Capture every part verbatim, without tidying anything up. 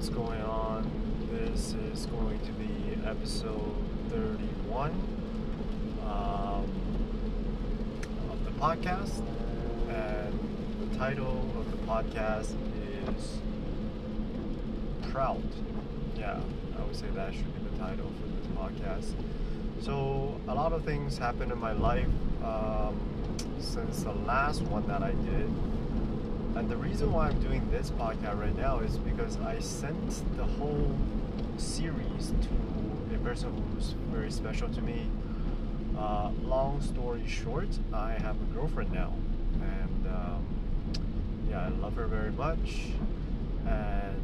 what's going on? This is going to be episode thirty-one um, of the podcast, and the title of the podcast is Proud. Yeah, I would say that should be the title for this podcast. So, a lot of things happened in my life um, since the last one that I did. And the reason why I'm doing this podcast right now is because I sent the whole series to a person who's very special to me. Uh, long story short, I have a girlfriend now, and um, yeah, I love her very much. And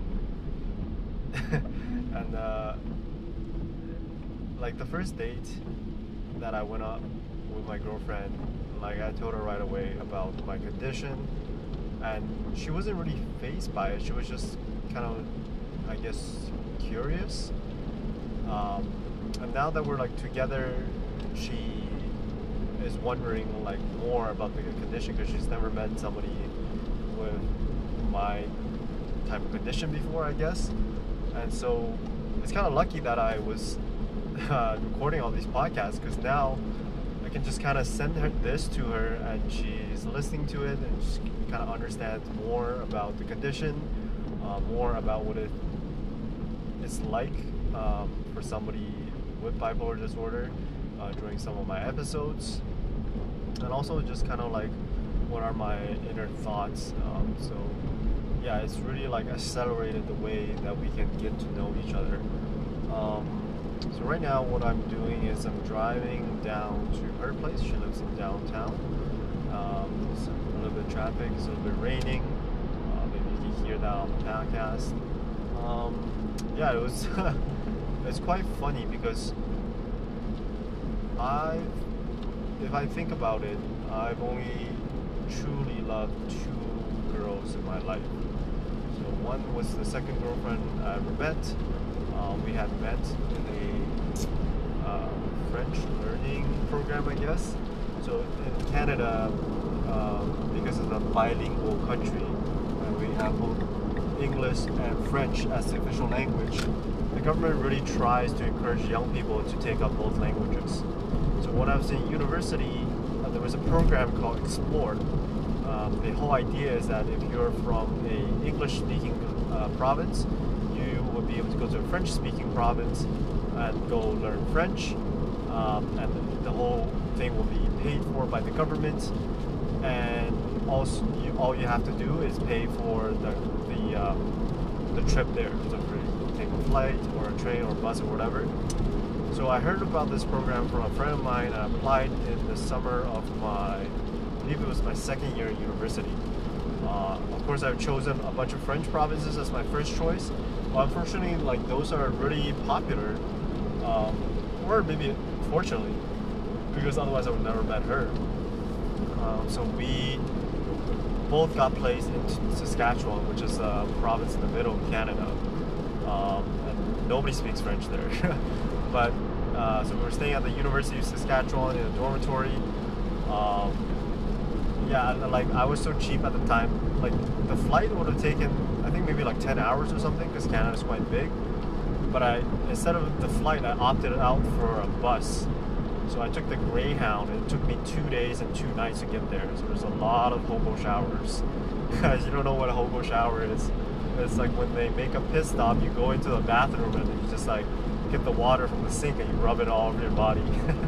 and uh, like the first date that I went up with my girlfriend, like I told her right away about my condition. And she wasn't really fazed by it. She was just kind of, I guess, curious. Um, and now that we're like together, she is wondering like more about the condition because she's never met somebody with my type of condition before, I guess. And so it's kind of lucky that I was uh, recording all these podcasts, because now I can just kind of send her this to her, and she's listening to it and she kind of understands more about the condition, uh, more about what it it's like um, for somebody with bipolar disorder uh, during some of my episodes, and also just kind of like what are my inner thoughts. Um, so yeah, it's really like accelerated the way that we can get to know each other. Um, So right now what I'm doing is I'm driving down to her place. She lives in downtown. Um, there's a little bit of traffic, it's a little bit raining. Uh, maybe you can hear that on the podcast. Um, yeah, it was it's quite funny because I, if I think about it, I've only truly loved two girls in my life. So one was the second girlfriend I ever met. Uh, we had met in a uh, French learning program, I guess. So in Canada, uh, because it's a bilingual country, and we have both English and French as the official language, the government really tries to encourage young people to take up both languages. So when I was in university, uh, there was a program called Explore. Um, the whole idea is that if you're from a English-speaking uh, province, you will be able to go to a French-speaking province and go learn French, um, and the whole thing will be paid for by the government. And also, you, all you have to do is pay for the the, uh, the trip there. So if you take a flight or a train or bus or whatever. So I heard about this program from a friend of mine. I applied in the summer of my, I believe it was my second year at university. Uh, of course, I've chosen a bunch of French provinces as my first choice. Well, unfortunately, like those are really popular, um, or maybe fortunately, because otherwise I would never met her. Um, so we both got placed in Saskatchewan, which is a province in the middle of Canada, um, and nobody speaks French there. But uh, so we were staying at the University of Saskatchewan in a dormitory. Um, yeah, and like I was so cheap at the time. Like the flight would have taken, I think maybe like ten hours or something, because Canada's quite big. But I, instead of the flight, I opted out for a bus. So I took the Greyhound, and it took me two days and two nights to get there. So there's a lot of hobo showers. Guys, you don't know what a hobo shower is. It's like when they make a pit stop, you go into the bathroom and you just like get the water from the sink and you rub it all over your body.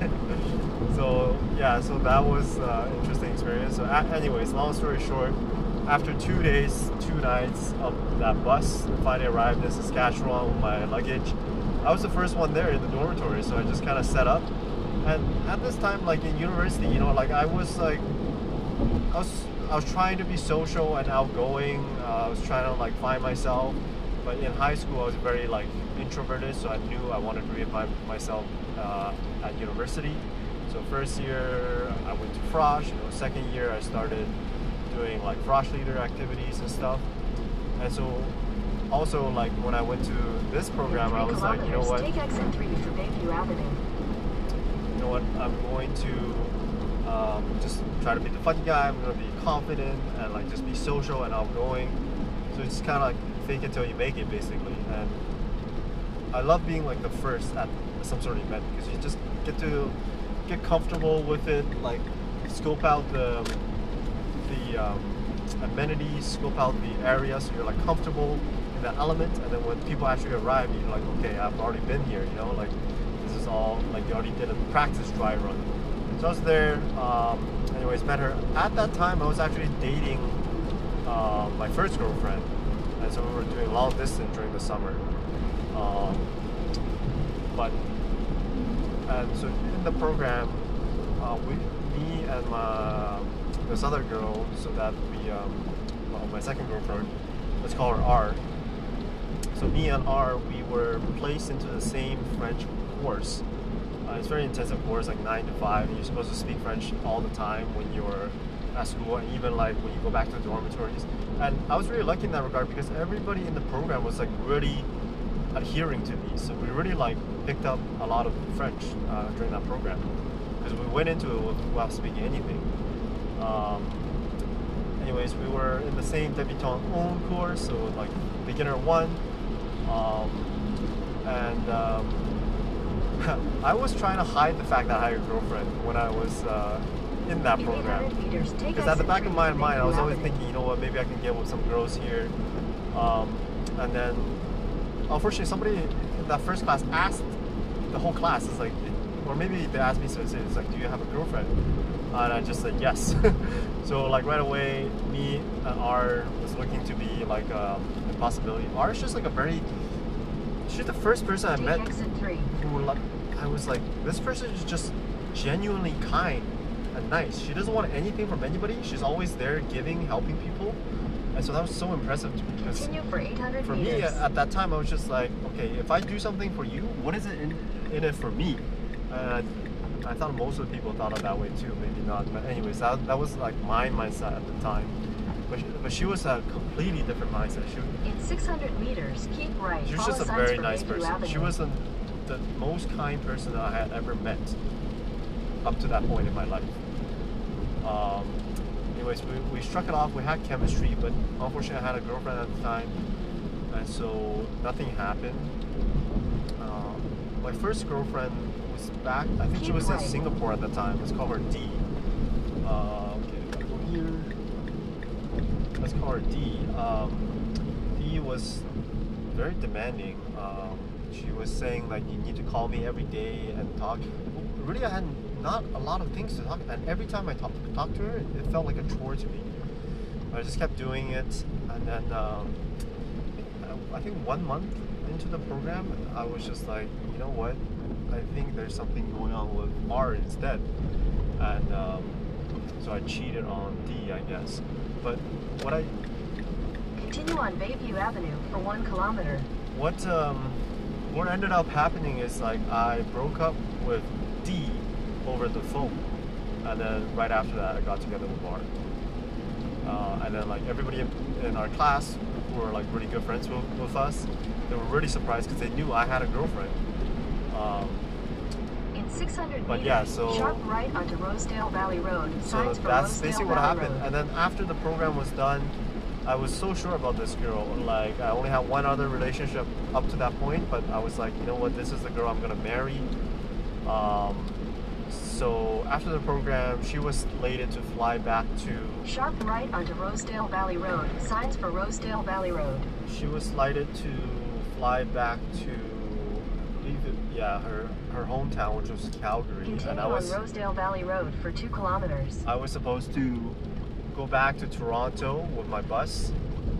So yeah, so that was uh, an interesting experience. So a- anyways, long story short, after two days, two nights of that bus, I finally arrived in Saskatchewan with my luggage. I was the first one there in the dormitory, so I just kind of set up. And at this time, like in university, you know, like I was like, I was, I was trying to be social and outgoing. Uh, I was trying to like find myself. But in high school, I was very like introverted, so I knew I wanted to refine myself uh, at university. So first year, I went to Frosh. You know, second year, I started doing like Frosh leader activities and stuff. And so also like when I went to this program, I was like, you know what? Take exit three for Bayview Avenue. You know what? I'm going to um, just try to be the fun guy. I'm going to be confident and like just be social and outgoing. So it's kind of like fake it till you make it, basically. And I love being like the first at some sort of event because you just get to get comfortable with it, like scope out the the um, amenities, scope out the area, so you're like comfortable in that element. And then when people actually arrive, you're like, okay, I've already been here, you know, like this is all like you already did a practice dry run. So I was there. Um, anyways, met her. At that time, I was actually dating uh, my first girlfriend, and so we were doing long distance during the summer. Um, but and so in the program, uh, we, me and my this other girl, so that we, um, well, my second girlfriend, let's call her R. So me and R, we were placed into the same French course. Uh, it's a very intensive course, like nine to five, and you're supposed to speak French all the time when you're at school, and even like when you go back to the dormitories. And I was really lucky in that regard because everybody in the program was like really adhering to these, so we really like picked up a lot of French uh, during that program because we went into it without speaking anything. Um, anyways, we were in the same debutante un course, so like beginner one, um, and um, I was trying to hide the fact that I had a girlfriend when I was uh, in that program, because at the back of my mind I was always thinking, you know what, maybe I can get with some girls here, um, and then unfortunately somebody in that first class asked the whole class, it's like, or maybe they asked me, so it's like, do you have a girlfriend? And I just said yes. So like right away, me and R was looking to be like um, a possibility. R is just like a very, she's the first person I met who like, I was like, this person is just genuinely kind and nice. She doesn't want anything from anybody. She's always there giving, helping people. And so that was so impressive to me. Continue for eight hundred for meters. me, at that time, I was just like, okay, if I do something for you, what is it in, in it for me? And I, I thought most of the people thought of that way too, maybe not. But anyways, that, that was like my mindset at the time. But she, but she was a completely different mindset. She, in six hundred meters, keep right. She was just a very nice person. She was the, the most kind person that I had ever met up to that point in my life. Um, anyways, we, we struck it off. We had chemistry, but unfortunately I had a girlfriend at the time, and so nothing happened. Uh, my first girlfriend was back, I think she was in Singapore at the time. Let's call her D. Uh, okay, go here. Let's call her D. Um, D was very demanding. Um, she was saying like, you need to call me every day and talk. Really, I had not a lot of things to talk about, and every time I talked talk to her, it felt like a chore to me. I just kept doing it, and then um, I think one month into the program, I was just like, you know what? I think there's something going on with R instead, and um, so I cheated on D, I guess. But what I continue on Bayview Avenue for one kilometer. What um, what ended up happening is like I broke up with D over the phone, and then right after that I got together with R. Uh, and then like everybody in, in our class who were like really good friends with, with us, they were really surprised because they knew I had a girlfriend. Um, in six hundred but meters, yeah, so sharp right onto Rosedale Valley Road. So Signs for that's Rosedale basically what Valley happened. Road. And then after the program was done, I was so sure about this girl. Like I only had one other relationship up to that point, but I was like, you know what, this is the girl I'm gonna marry. Um, so after the program, she was slated to fly back to. Sharp right onto Rosedale Valley Road. Signs for Rosedale Valley Road. She was slated to fly back to, I believe it, yeah, her her hometown, which was Calgary. Continue and I was on Rosedale Valley Road for two kilometers. I was supposed to go back to Toronto with my bus.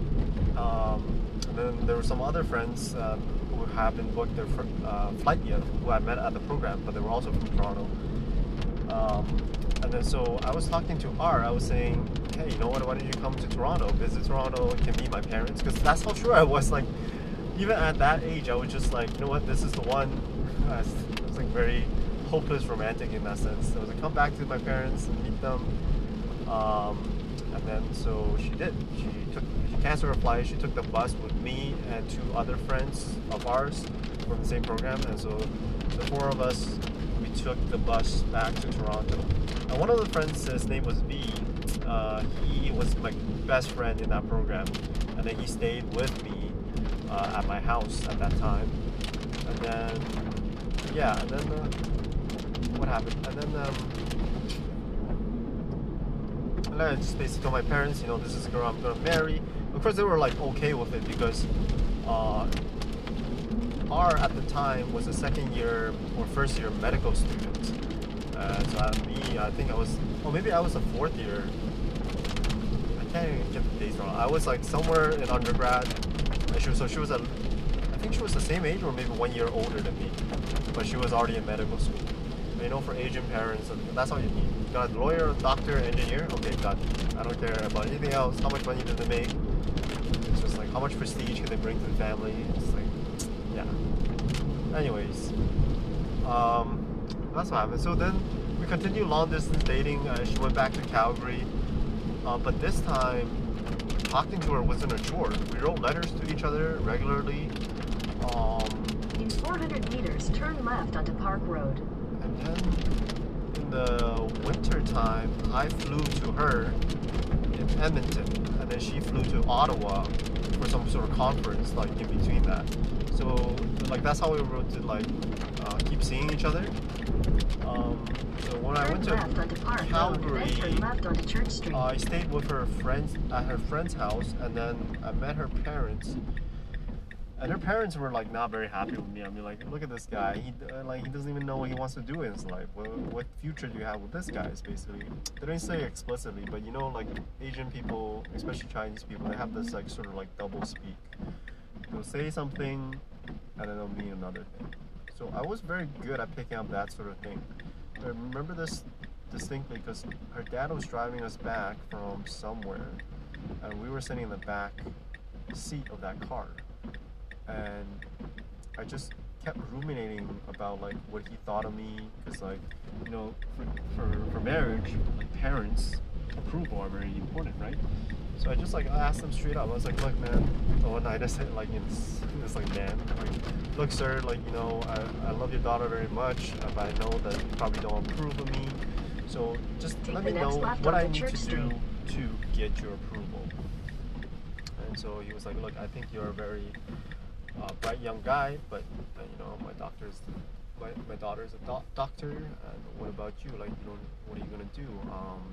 Um, and then there were some other friends uh, who haven't booked their uh, flight yet, who I met at the program, but they were also from Toronto. Um, and then so I was talking to R, I was saying, hey, you know what, why don't you come to Toronto, visit Toronto, can meet my parents, because that's how sure I was. Like, even at that age, I was just like, you know what, this is the one. I was, I was like very hopeless romantic in that sense. I was like, come back to my parents and meet them. Um, and then so she did. She took, she canceled her flight. She took the bus with me and two other friends of ours from the same program. And so the four of us, we took the bus back to Toronto. And one of the friends, his name was V. Uh, he was my best friend in that program. and then he stayed with me uh, at my house at that time. And then, yeah, and then uh, what happened? And then, um, and then I just basically told my parents, you know, this is the girl I'm gonna marry. Of course, they were like okay with it because uh, R at the time was a second year or first year medical student. Uh, so uh, me, I think I was, oh maybe I was a fourth year. I can't even get the dates wrong. I was like somewhere in undergrad. And she was, so she was a, I think she was the same age or maybe one year older than me. But she was already in medical school. But, you know, for Asian parents, that's all you need. You got a lawyer, doctor, engineer. Okay, done. I don't care about anything else. How much money do they make? It's just like how much prestige can they bring to the family? It's like, yeah. Anyways, um, that's what happened. So then we continued long distance dating. Uh, she went back to Calgary, uh, but this time talking to her wasn't a chore. We wrote letters to each other regularly. Um, In four hundred meters, turn left onto Park Road. And then in the winter time, I flew to her in Edmonton, and then she flew to Ottawa for some sort of conference, like in between that. So, like that's how we were to like uh, keep seeing each other. Um, so when I went to Turn left onto Park Calgary, Road, then turn left onto Church Street. uh, I stayed with her friends at her friend's house, and then I met her parents. And her parents were like not very happy with me. I mean, like, look at this guy. He uh, like he doesn't even know what he wants to do in his life. What, what future do you have with this guy? Is basically they didn't say explicitly, but you know, like Asian people, especially Chinese people, they have this like sort of like double speak. They'll say something, and then they'll mean another thing. So I was very good at picking up that sort of thing. I remember this distinctly because her dad was driving us back from somewhere, and we were sitting in the back seat of that car. And I just kept ruminating about like what he thought of me, because like, you know, for, for, for marriage, like parents' approval are very important, right? So I just like I asked him straight up. I was like, look, man. Oh, one night I said like in this, this like man, like, look, sir, like you know, I, I love your daughter very much, uh, but I know that you probably don't approve of me. So just Take let the me next know left what I onto need Church to Street. do to get your approval. And so he was like, look, I think you're a very uh, bright young guy, but uh, you know, my doctor's my, my daughter's a doc- doctor, and what about you? Like, you know, what are you gonna do um,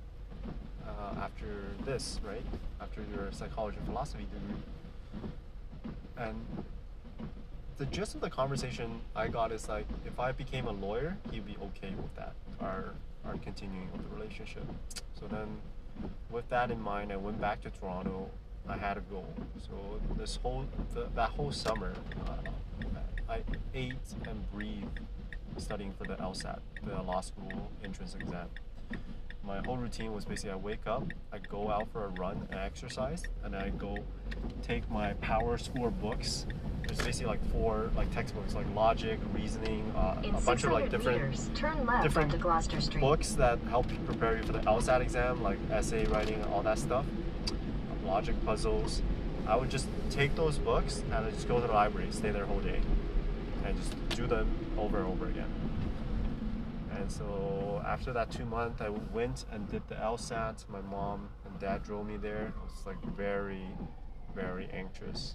uh, after this, right? After your psychology and philosophy degree. And the gist of the conversation I got is like, if I became a lawyer, he'd be okay with that, our our continuing of the relationship. So then, with that in mind, I went back to Toronto. I had a goal. So this whole the, that whole summer, uh, I ate and breathed studying for the LSAT, the law school entrance exam. My whole routine was basically I wake up, I go out for a run and exercise, and then I go take my Power Score books. There's basically like four like textbooks, like logic, reasoning, uh, In a bunch of like six hundred different meters, turn left different onto Gloucester Street. books that help you prepare you for the LSAT exam, like essay writing, all that stuff, logic puzzles. I would just take those books and I just go to the library, stay there a whole day, and just do them over and over again. And so after that two months, I went and did the LSAT. My mom and dad drove me there. I was like very, very anxious.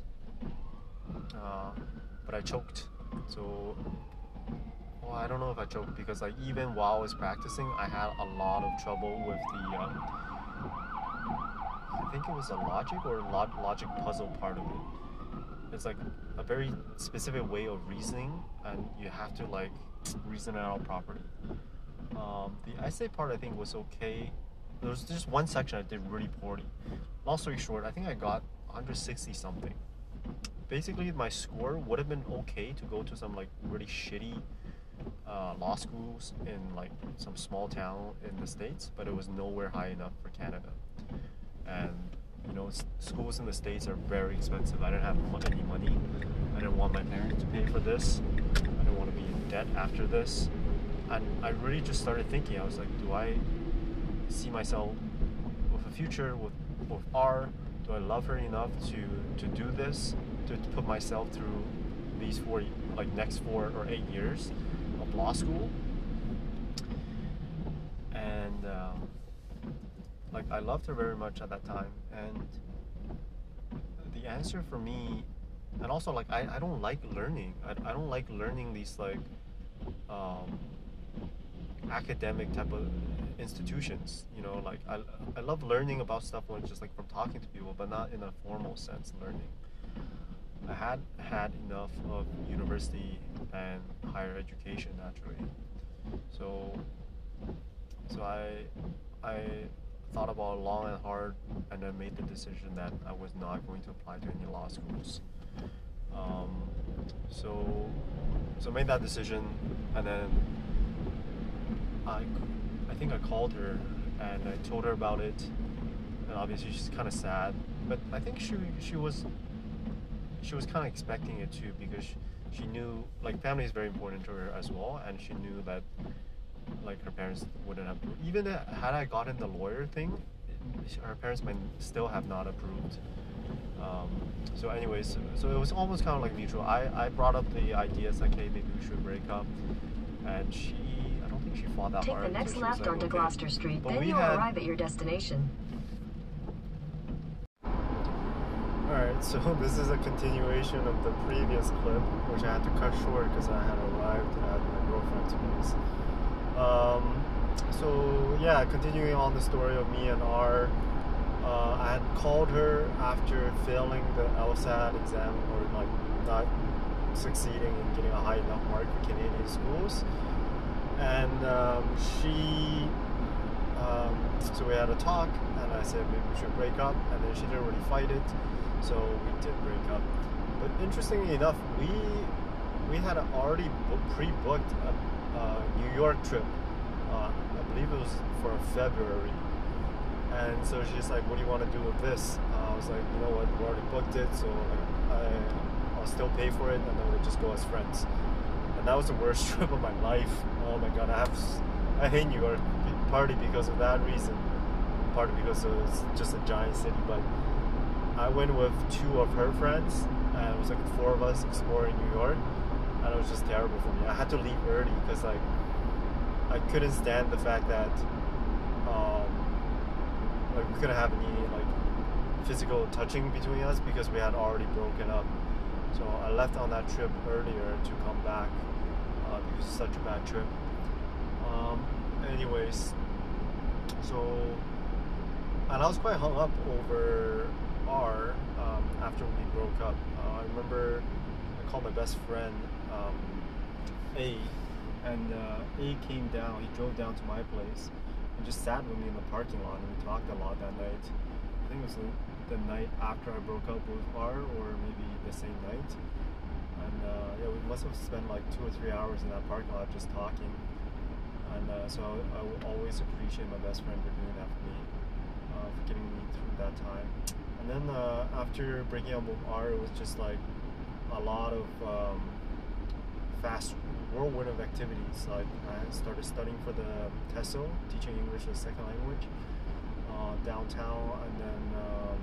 Uh, but I choked. So, well, I don't know if I choked because like even while I was practicing, I had a lot of trouble with the, um, I think it was a logic or log- logic puzzle part of it. It's like a very specific way of reasoning, and you have to like reason it out properly. Um, the essay part I think was okay. There was just one section I did really poorly. Long story short, I think I got one hundred sixty something. Basically, my score would have been okay to go to some like really shitty uh, law schools in like some small town in the States, but it was nowhere high enough for Canada. And you know, s- schools in the States are very expensive. I didn't have mo- any money. I didn't want my parents to pay for this. I didn't want to be in debt after this. And I really just started thinking, I was like, do I see myself with a future with, with R? Do I love her enough to, to do this? To, to put myself through these four, like next four or eight years of law school? And um, like I loved her very much at that time. And the answer for me, and also like I, I don't like learning. I, I don't like learning these like um, academic type of institutions. You know, like I, I love learning about stuff when it's just like from talking to people, but not in a formal sense learning. I had had enough of university and higher education naturally. So so I I thought about it long and hard, and then made the decision that I was not going to apply to any law schools. Um, so so made that decision, and then I I think I called her and I told her about it, and obviously she's kind of sad, but I think she she was she was kind of expecting it too, because she knew like family is very important to her as well, and she knew that like her parents wouldn't have even had I gotten the lawyer thing, her parents might still have not approved. Um, so anyways, so it was almost kind of like mutual. I, I brought up the ideas like, hey, maybe we should break up, and she I don't think she fought that Take hard. the next so she was left like, onto okay. Gloucester Street, But then we you'll had- arrive at your destination. Alright, so this is a continuation of the previous clip, which I had to cut short because I had arrived at my girlfriend's place. Um, so yeah, continuing on the story of me and R, uh, I had called her after failing the LSAT exam, or like not succeeding in getting a high enough mark for Canadian schools, and um, she um, so we had a talk, and I said maybe we should break up, and then she didn't really fight it, so we did break up. But interestingly enough, we we had already book, pre-booked a, a New York trip. Uh, I believe it was for February. And so she's like, what do you want to do with this? Uh, I was like, you know what, we already booked it, so like, I, I'll still pay for it, and then we'll just go as friends. And that was the worst trip of my life. Oh my god, I have, I hate New York, partly because of that reason, partly because it was just a giant city. But I went with two of her friends, and it was like four of us exploring New York, and it was just terrible for me. I had to leave early because like I couldn't stand the fact that um, like we couldn't have any like physical touching between us because we had already broken up. So I left on that trip earlier to come back uh, because it's such a bad trip. Um, anyways, so and I was quite hung up over R um, after we broke up. Uh, I remember I called my best friend um, A, and uh, A came down. He drove down to my place and just sat with me in the parking lot, and we talked a lot that night. I think it was the, the night after I broke up with R, or maybe the same night. And uh, yeah, we must have spent like two or three hours in that parking lot just talking. And uh, so I, I will always appreciate my best friend for doing that for me, uh, for getting me through that time. And then uh, after breaking up with R, it was just like a lot of um, fast whirlwind of activities. Like I started studying for the TESOL, teaching English as a second language, uh, downtown, and then um,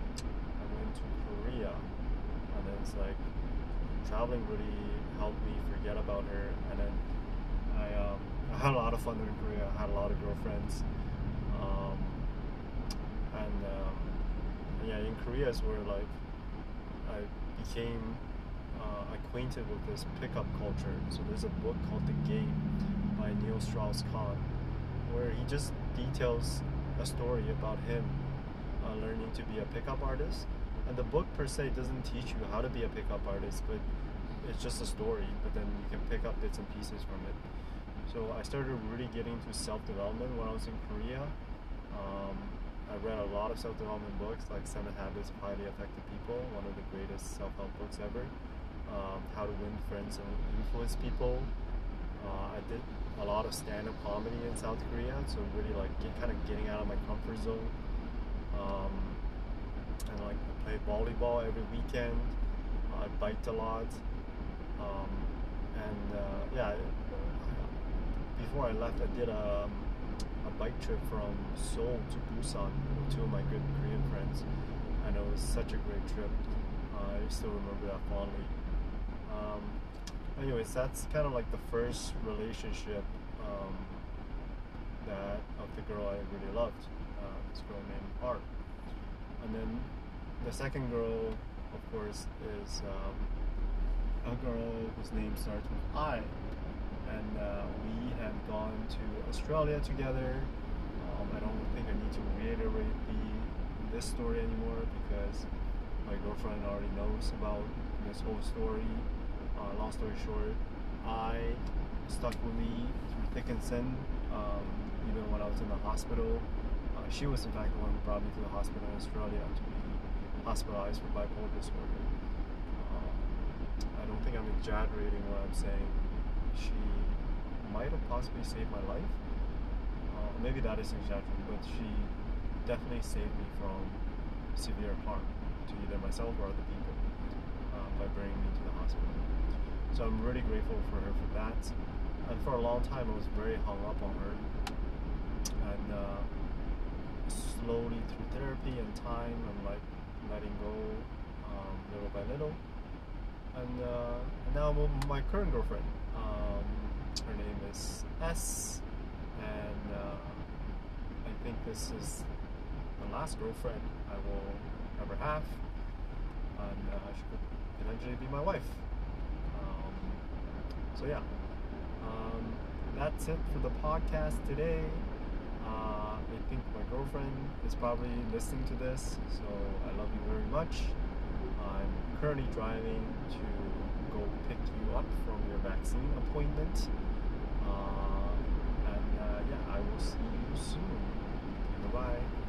I went to Korea, and then it's like traveling really helped me forget about her. And then I, um, I had a lot of fun in Korea. I had a lot of girlfriends, um, and um, yeah, in Korea is where like I became Uh, acquainted with this pickup culture. So there's a book called The Game by Neil Strauss-Kahn, where he just details a story about him uh, learning to be a pickup artist. And the book per se doesn't teach you how to be a pickup artist, but it's just a story, but then you can pick up bits and pieces from it. So I started really getting into self-development when I was in Korea. Um, I read a lot of self-development books, like Seven Habits of Highly Effective People, one of the greatest self-help books ever. Um, how to win friends and influence people. Uh, I did a lot of stand-up comedy in South Korea, so really like get, kind of getting out of my comfort zone. Um, and like I played volleyball every weekend. Uh, I biked a lot. Um, and uh, yeah, before I left, I did a, a bike trip from Seoul to Busan with two of my good Korean friends, and it was such a great trip. Uh, I still remember that fondly. Um, anyways, that's kind of like the first relationship um, that of the girl I really loved, uh, this girl named R. And then the second girl is is um, a girl whose name starts with I, and uh, we have gone to Australia together. Um, I don't think I need to reiterate the this story anymore because my girlfriend already knows about this whole story. Uh, long story short, I stuck with me through thick and thin. Um, even when I was in the hospital, uh, she was in fact the one who brought me to the hospital in Australia to be hospitalized for bipolar disorder. Um, I don't think I'm exaggerating when I'm saying she might have possibly saved my life. Uh, maybe that is exaggerating, but she definitely saved me from severe harm to either myself or other people uh, by bringing me to the hospital. So I'm really grateful for her for that. And for a long time, I was very hung up on her. And uh, slowly through therapy and time, I'm like letting go um, little by little. And, uh, and now I'm with my current girlfriend. Um, her name is S. And uh, I think this is the last girlfriend I will ever have. And uh, she could eventually be my wife. Um, so yeah. Um, that's it for the podcast today. Uh, I think my girlfriend is probably listening to this, so I love you very much. I'm currently driving to go pick you up from your vaccine appointment. Uh, and uh, yeah, I will see you soon. Bye-bye.